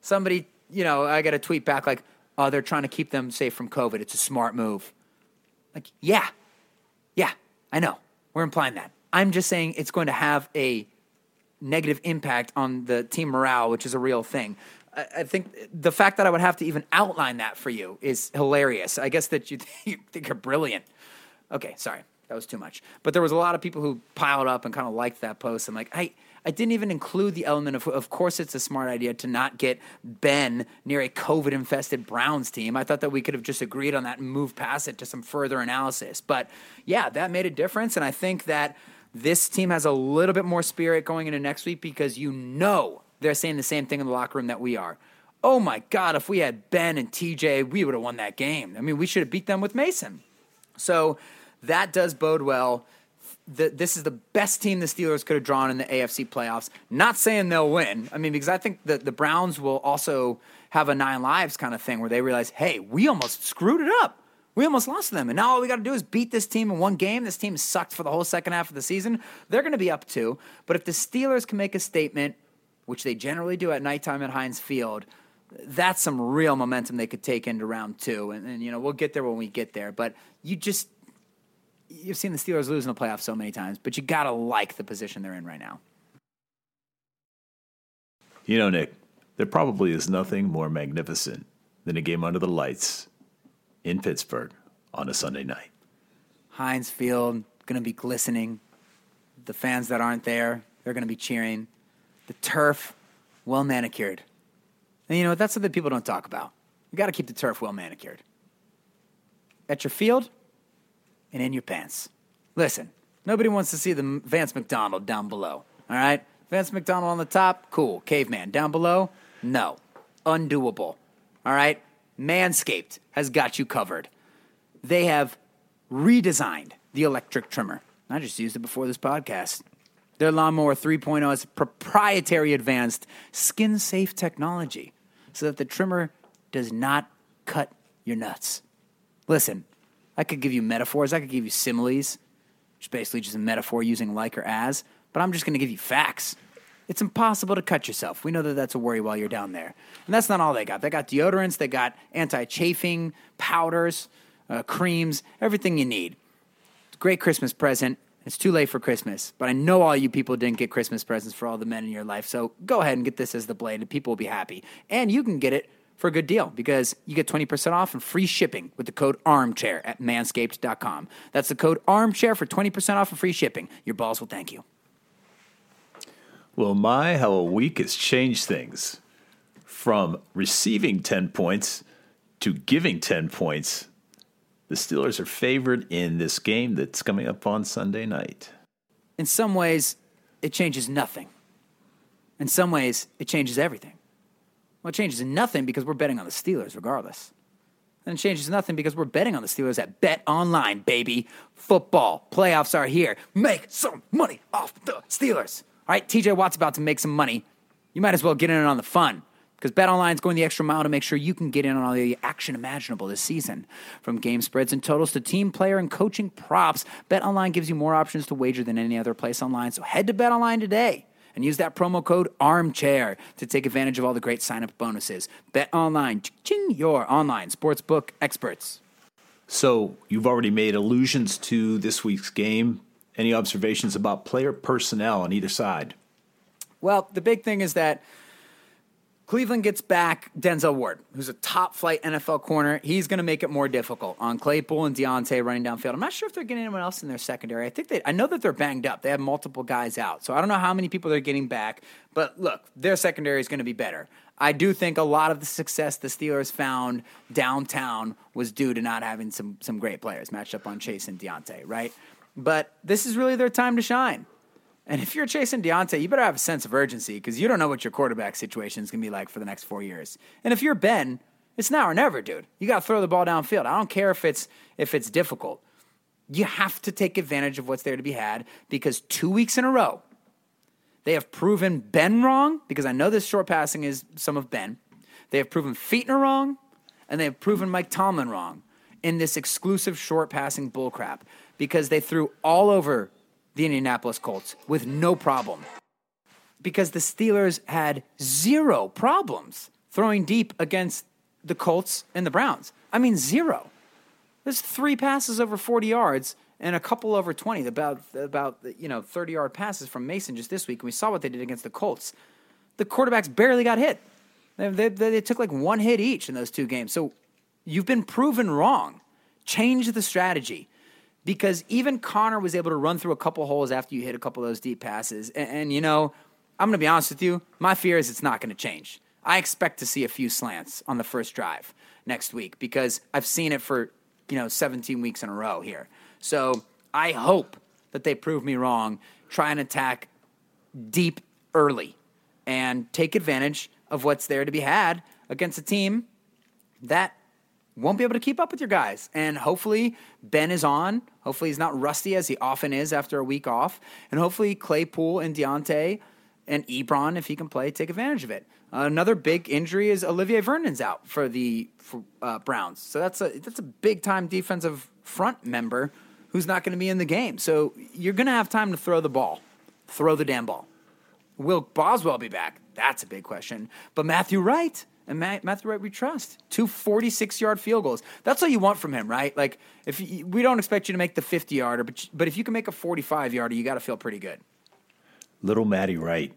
Somebody, I got a tweet back like, oh, they're trying to keep them safe from COVID. It's a smart move. Like, yeah, I know. We're implying that. I'm just saying it's going to have a negative impact on the team morale, which is a real thing. I think the fact that I would have to even outline that for you is hilarious. I guess that you think you're brilliant. Okay, sorry. That was too much. But there was a lot of people who piled up and kind of liked that post. I'm like, I didn't even include the element of course it's a smart idea to not get Ben near a COVID-infested Browns team. I thought that we could have just agreed on that and moved past it to some further analysis. But, yeah, that made a difference, and I think that this team has a little bit more spirit going into next week because they're saying the same thing in the locker room that we are. Oh, my God, if we had Ben and TJ, we would have won that game. I mean, we should have beat them with Mason. So that does bode well. This is the best team the Steelers could have drawn in the AFC playoffs. Not saying they'll win. I mean, because I think that the Browns will also have a 9 lives kind of thing where they realize, hey, we almost screwed it up. We almost lost to them. And now all we got to do is beat this team in one game. This team sucked for the whole second half of the season. They're going to be up 2. But if the Steelers can make a statement, which they generally do at nighttime at Heinz Field, that's some real momentum they could take into round 2. And we'll get there when we get there. But you've seen the Steelers lose in the playoffs so many times, but you got to like the position they're in right now. Nick, there probably is nothing more magnificent than a game under the lights in Pittsburgh on a Sunday night. Heinz Field, going to be glistening. The fans that aren't there, they're going to be cheering. The turf, well manicured. And that's something people don't talk about. You got to keep the turf well manicured. At your field, and in your pants. Listen, nobody wants to see the Vance McDonald down below, all right? Vance McDonald on the top, cool, caveman. Down below, no, undoable, all right? Manscaped has got you covered. They have redesigned the electric trimmer. I just used it before this podcast. Their Lawnmower 3.0 is proprietary advanced skin-safe technology so that the trimmer does not cut your nuts. Listen, I could give you metaphors. I could give you similes, which is basically just a metaphor using like or as, but I'm just going to give you facts. It's impossible to cut yourself. We know that that's a worry while you're down there. And that's not all they got. They got deodorants. They got anti-chafing, powders, creams, everything you need. It's a great Christmas present. It's too late for Christmas, but I know all you people didn't get Christmas presents for all the men in your life, so go ahead and get this as the blade, and people will be happy. And you can get it for a good deal because you get 20% off and free shipping with the code ARMCHAIR at manscaped.com. That's the code ARMCHAIR for 20% off and free shipping. Your balls will thank you. Well, how a week has changed things. From receiving 10 points to giving 10 points, the Steelers are favored in this game that's coming up on Sunday night. In some ways, it changes nothing. In some ways, it changes everything. Well, it changes nothing because we're betting on the Steelers regardless. And it changes nothing because we're betting on the Steelers at Bet Online, baby. Football playoffs are here. Make some money off the Steelers. All right, TJ Watt's about to make some money. You might as well get in on the fun because Bet Online is going the extra mile to make sure you can get in on all the action imaginable this season. From game spreads and totals to team, player, and coaching props, Bet Online gives you more options to wager than any other place online. So head to Bet Online today and use that promo code ARMCHAIR to take advantage of all the great sign-up bonuses. Bet Online, your online sportsbook experts. So you've already made allusions to this week's game. Any observations about player personnel on either side? Well, the big thing is that Cleveland gets back Denzel Ward, who's a top-flight NFL corner. He's going to make it more difficult on Claypool and Deontay running downfield. I'm not sure if they're getting anyone else in their secondary. I know that they're banged up. They have multiple guys out. So I don't know how many people they're getting back. But look, their secondary is going to be better. I do think a lot of the success the Steelers found downtown was due to not having some great players matched up on Chase and Deontay, right? But this is really their time to shine. And if you're chasing Deontay, you better have a sense of urgency because you don't know what your quarterback situation is going to be like for the next 4 years. And if you're Ben, it's now or never, dude. You got to throw the ball downfield. I don't care if it's difficult. You have to take advantage of what's there to be had because 2 weeks in a row, they have proven Ben wrong because I know this short passing is some of Ben. They have proven Fichtner wrong, and they have proven Mike Tomlin wrong in this exclusive short passing bullcrap because they threw all over the Indianapolis Colts with no problem because the Steelers had zero problems throwing deep against the Colts and the Browns. I mean, 0. There's 3 passes over 40 yards and a couple over 20, about 30-yard passes from Mason just this week. And we saw what they did against the Colts. The quarterbacks barely got hit. They took like 1 hit each in those 2 games. So you've been proven wrong. Change the strategy. Because even Connor was able to run through a couple holes after you hit a couple of those deep passes. And I'm going to be honest with you, my fear is it's not going to change. I expect to see a few slants on the first drive next week because I've seen it for 17 weeks in a row here. So I hope that they prove me wrong, try and attack deep early and take advantage of what's there to be had against a team that won't be able to keep up with your guys. And hopefully Ben is on. Hopefully he's not rusty as he often is after a week off. And hopefully Claypool and Deontay and Ebron, if he can play, take advantage of it. Another big injury is Olivier Vernon's out for the Browns. So that's a big-time defensive front member who's not going to be in the game. So you're going to have time to throw the ball. Throw the damn ball. Will Boswell be back? That's a big question. But Matthew Wright, and Matthew Wright we trust. 2 46-yard field goals. That's all you want from him, right? Like, we don't expect you to make the 50-yarder, but if you can make a 45-yarder, you got to feel pretty good. Little Matty Wright.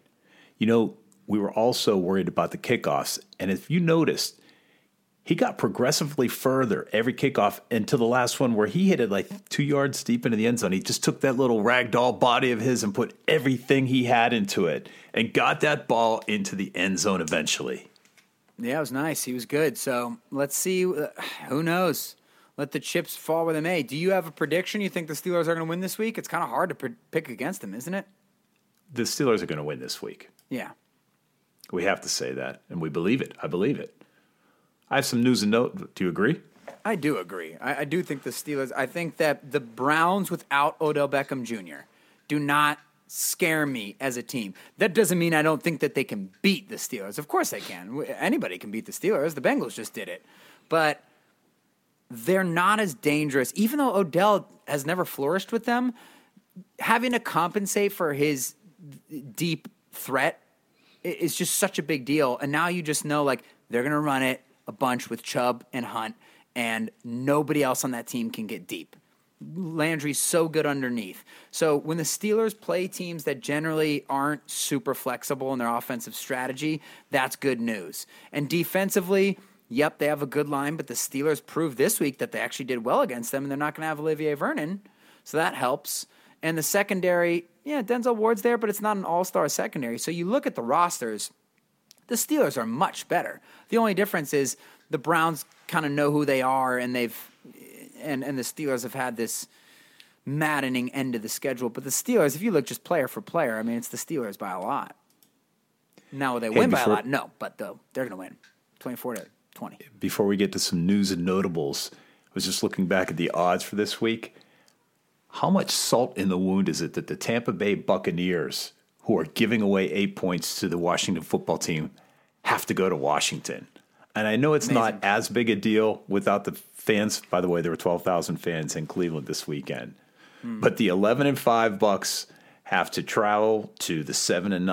We were also worried about the kickoffs. And if you noticed, he got progressively further every kickoff until the last one where he hit it like 2 yards deep into the end zone. He just took that little ragdoll body of his and put everything he had into it and got that ball into the end zone eventually. Yeah, it was nice. He was good. So let's see. Who knows? Let the chips fall where they may. Do you have a prediction? You think the Steelers are going to win this week? It's kind of hard to pick against them, isn't it? The Steelers are going to win this week. Yeah. We have to say that, and we believe it. I believe it. I have some news and note. Do you agree? I do agree. I do think the Steelers, I think that the Browns without Odell Beckham Jr. do not scare me as a team. That doesn't mean I don't think that they can beat the Steelers. Of course they can. Anybody can beat the Steelers. The Bengals just did it. But they're not as dangerous. Even though Odell has never flourished with them, having to compensate for his deep threat is just such a big deal. And now you just know, like, they're going to run it a bunch with Chubb and Hunt, and nobody else on that team can get deep. Landry's so good underneath. So when the Steelers play teams that generally aren't super flexible in their offensive strategy, that's good news. And defensively, yep, they have a good line, but the Steelers proved this week that they actually did well against them, and they're not going to have Olivier Vernon, so that helps. And the secondary, yeah, Denzel Ward's there, but it's not an all-star secondary. So you look at the rosters, the Steelers are much better. The only difference is the Browns kind of know who they are, and the Steelers have had this maddening end of the schedule. But the Steelers, if you look just player for player, I mean, it's the Steelers by a lot. Now, will they win by a lot? No, but they're going to win 24-20. Before we get to some news and notables, I was just looking back at the odds for this week. How much salt in the wound is it that the Tampa Bay Buccaneers, who are giving away 8 points to the Washington football team, have to go to Washington? And I know it's not as big a deal without the fans. By the way, there were 12,000 fans in Cleveland this weekend. But the 11-5 Bucs have to travel to the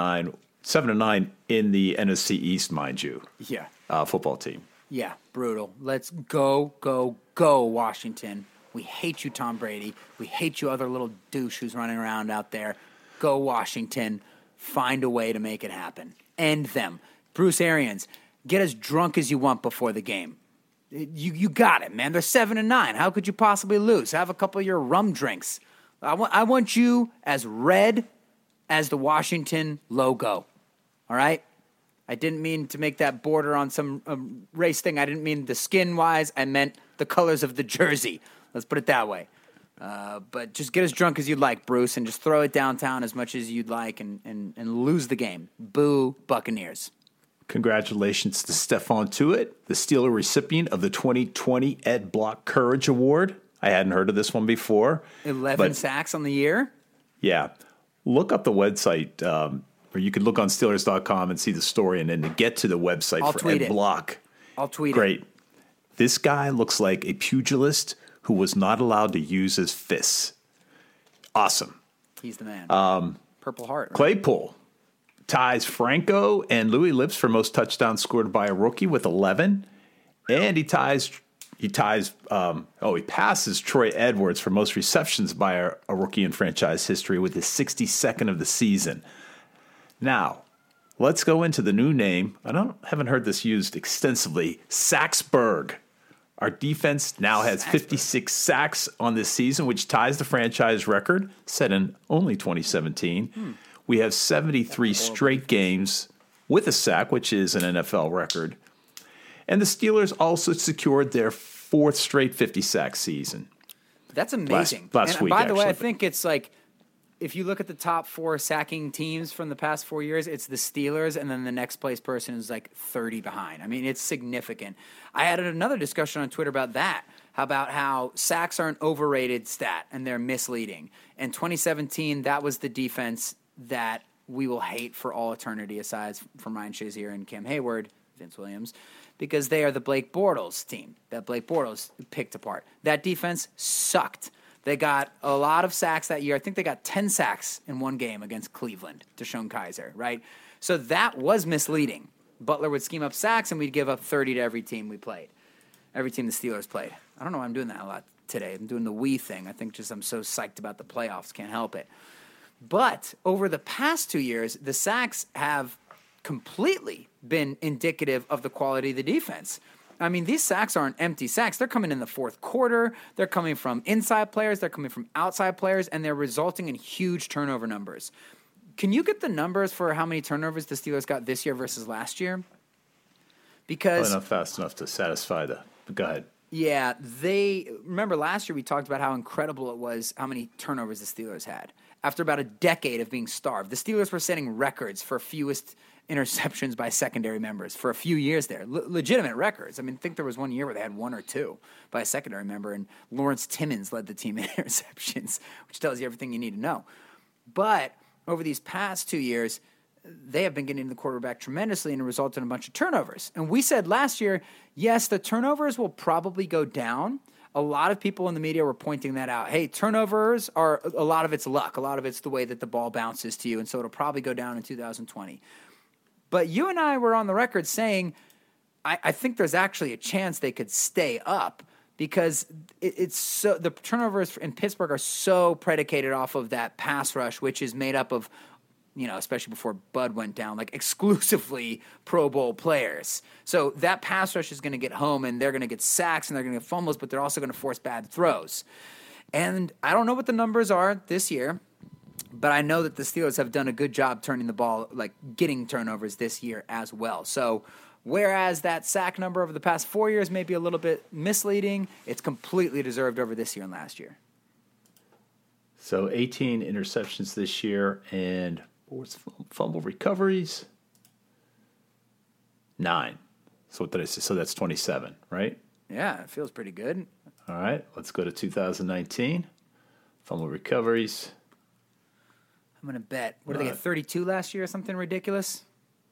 7-9 in the NFC East, mind you. Yeah. Football team. Yeah, brutal. Let's go, Washington. We hate you, Tom Brady. We hate you, other little douche who's running around out there. Go, Washington. Find a way to make it happen. End them. Bruce Arians, get as drunk as you want before the game. You got it, man. They're 7-9. How could you possibly lose? Have a couple of your rum drinks. I want you as red as the Washington logo. All right? I didn't mean to make that border on some race thing. I didn't mean the skin-wise. I meant the colors of the jersey. Let's put it that way. But just get as drunk as you'd like, Bruce, and just throw it downtown as much as you'd like and lose the game. Boo, Buccaneers. Congratulations to Stephon Tuitt, the Steeler recipient of the 2020 Ed Block Courage Award. I hadn't heard of this one before. 11 sacks on the year? Yeah. Look up the website, or you could look on Steelers.com and see the story, and then to get to the website for Ed Block. I'll tweet it. Great. This guy looks like a pugilist who was not allowed to use his fists. Awesome. He's the man. Purple Heart. Right? Claypool. ties Franco and Louis Lips for most touchdowns scored by a rookie with 11. And he passes Troy Edwards for most receptions by a rookie in franchise history with his 62nd of the season. Now, let's go into the new name. Haven't heard this used extensively. Saxburg. Our defense now has 56 sacks on this season, which ties the franchise record set in only 2017. We have 73 straight games with a sack, which is an NFL record. And the Steelers also secured their 4th straight 50-sack season. That's amazing. Last week, by the way, actually. I think it's like, if you look at the top 4 sacking teams from the past 4 years, it's the Steelers, and then the next place person is like 30 behind. I mean, it's significant. I had another discussion on Twitter about that, about how sacks are an overrated stat, and they're misleading. In 2017, that was the defense that we will hate for all eternity, aside from Ryan Shazier and Cam Hayward, Vince Williams, because they are the Blake Bortles team that Blake Bortles picked apart. That defense sucked. They got a lot of sacks that year. I think they got 10 sacks in one game against Cleveland, DeShone Kizer, right? So that was misleading. Butler would scheme up sacks, and we'd give up 30 to every team we played, every team the Steelers played. I don't know why I'm doing that a lot today. I'm doing the we thing. I think just I'm so psyched about the playoffs, can't help it. But over the past 2 years, the sacks have completely been indicative of the quality of the defense. I mean, these sacks aren't empty sacks. They're coming in the fourth quarter. They're coming from inside players. They're coming from outside players, and they're resulting in huge turnover numbers. Can you get the numbers for how many turnovers the Steelers got this year versus last year? Because not fast enough to satisfy the. Go ahead. Yeah, remember last year we talked about how incredible it was how many turnovers the Steelers had. After about a decade of being starved, the Steelers were setting records for fewest interceptions by secondary members for a few years there. Legitimate records. I mean, I think there was one year where they had 1 or 2 by a secondary member, and Lawrence Timmons led the team in interceptions, which tells you everything you need to know. But over these past 2 years, they have been getting the quarterback tremendously, and it resulted in a bunch of turnovers. And we said last year, yes, the turnovers will probably go down. A lot of people in the media were pointing that out. Hey, turnovers are a lot of it's luck. A lot of it's the way that the ball bounces to you, and so it'll probably go down in 2020. But you and I were on the record saying, I think there's actually a chance they could stay up because it's so the turnovers in Pittsburgh are so predicated off of that pass rush, which is made up of, especially before Bud went down, like exclusively Pro Bowl players. So that pass rush is going to get home, and they're going to get sacks, and they're going to get fumbles, but they're also going to force bad throws. And I don't know what the numbers are this year, but I know that the Steelers have done a good job turning the ball, like getting turnovers this year as well. So whereas that sack number over the past 4 years may be a little bit misleading, it's completely deserved over this year and last year. So 18 interceptions this year and fumble recoveries, 9. So what did I say? So that's 27, right? Yeah, it feels pretty good. All right, let's go to 2019. Fumble recoveries. I'm going to bet. What did they get, 32 last year or something ridiculous?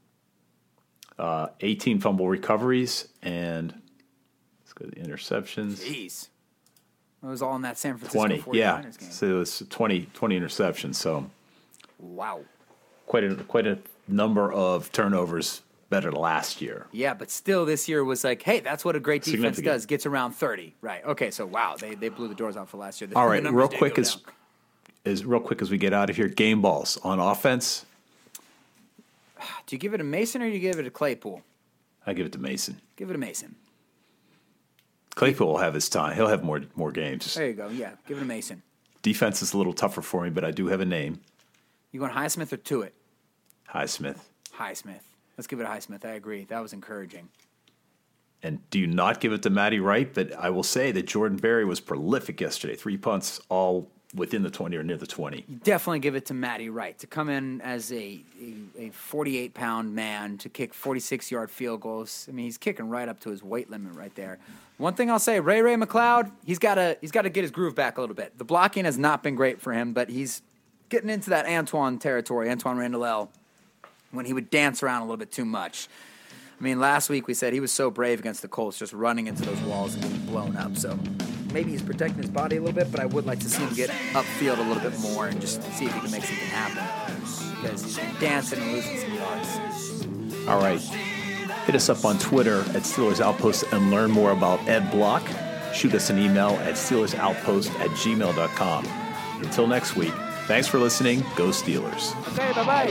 18 fumble recoveries, and let's go to the interceptions. Jeez. It was all in that San Francisco 20, 49ers yeah. game. So it was 20 interceptions, so Wow. quite a number of turnovers better than last year. Yeah, but still this year was like, hey, that's what a great defense Significant. does, gets around 30. Right. Okay, so wow, they blew the doors out for last year. All right, The numbers real did quick go as down. we get out of here, game balls on offense. Do you give it to Mason or do you give it to Claypool? I give it to Mason. Give it to Mason. Claypool will have his time. He'll have more games. There you go. Yeah, give it to Mason. Defense is a little tougher for me, but I do have a name. You going Highsmith or Tuitt? Highsmith. Highsmith. Let's give it to Highsmith. I agree. That was encouraging. And do not give it to Matty Wright, but I will say that Jordan Berry was prolific yesterday. 3 punts, all within the 20 or near the 20. You definitely give it to Matty Wright to come in as a 48-pound man to kick 46-yard field goals. I mean, he's kicking right up to his weight limit right there. One thing I'll say, Ray McLeod, he's got to get his groove back a little bit. The blocking has not been great for him, but he's getting into that Antoine territory, Antoine Randall, when he would dance around a little bit too much. I mean, last week we said he was so brave against the Colts, just running into those walls and getting blown up. So maybe he's protecting his body a little bit, but I would like to see him get upfield a little bit more and just see if he can make something happen. Because he's been dancing and losing some yards. All right. Hit us up on Twitter at Steelers Outpost and learn more about Ed Block. Shoot us an email at SteelersOutpost@gmail.com. Until next week, thanks for listening. Go Steelers. Okay, bye-bye.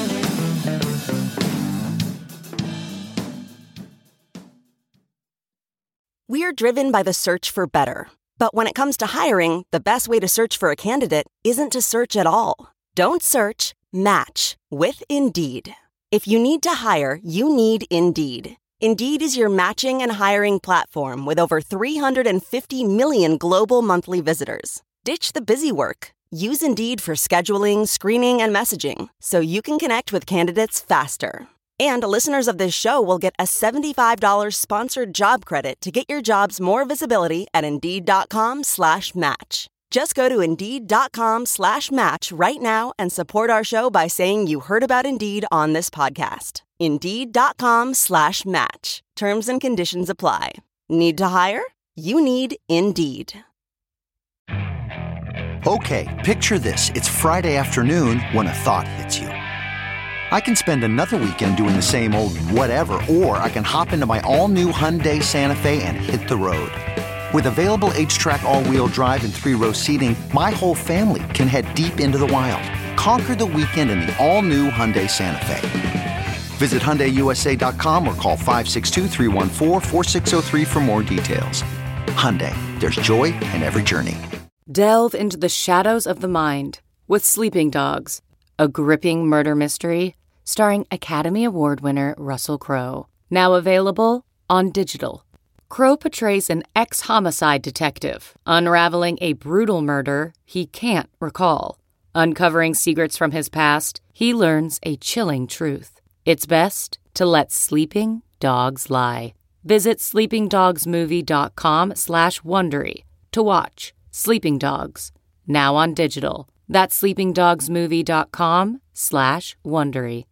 We're driven by the search for better. But when it comes to hiring, the best way to search for a candidate isn't to search at all. Don't search, match with Indeed. If you need to hire, you need Indeed. Indeed is your matching and hiring platform with over 350 million global monthly visitors. Ditch the busy work. Use Indeed for scheduling, screening, and messaging so you can connect with candidates faster. And listeners of this show will get a $75 sponsored job credit to get your jobs more visibility at Indeed.com/match. Just go to Indeed.com/match right now and support our show by saying you heard about Indeed on this podcast. Indeed.com/match. Terms and conditions apply. Need to hire? You need Indeed. Okay, picture this. It's Friday afternoon when a thought hits you. I can spend another weekend doing the same old whatever, or I can hop into my all-new Hyundai Santa Fe and hit the road. With available H-Track all-wheel drive and 3-row seating, my whole family can head deep into the wild. Conquer the weekend in the all-new Hyundai Santa Fe. Visit HyundaiUSA.com or call 562-314-4603 for more details. Hyundai, there's joy in every journey. Delve into the shadows of the mind with Sleeping Dogs, a gripping murder mystery starring Academy Award winner Russell Crowe. Now available on digital. Crowe portrays an ex-homicide detective unraveling a brutal murder he can't recall. Uncovering secrets from his past, he learns a chilling truth. It's best to let sleeping dogs lie. Visit sleepingdogsmovie.com/Wondery to watch Sleeping Dogs, now on digital. That's sleepingdogsmovie.com/Wondery.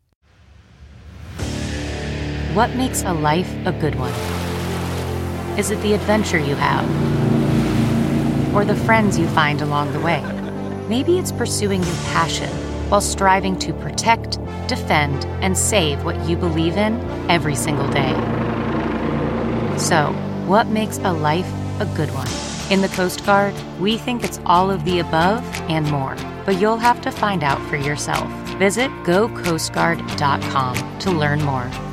What makes a life a good one? Is it the adventure you have? Or the friends you find along the way? Maybe it's pursuing your passion while striving to protect, defend, and save what you believe in every single day. So, what makes a life a good one? In the Coast Guard, we think it's all of the above and more, but you'll have to find out for yourself. Visit GoCoastGuard.com to learn more.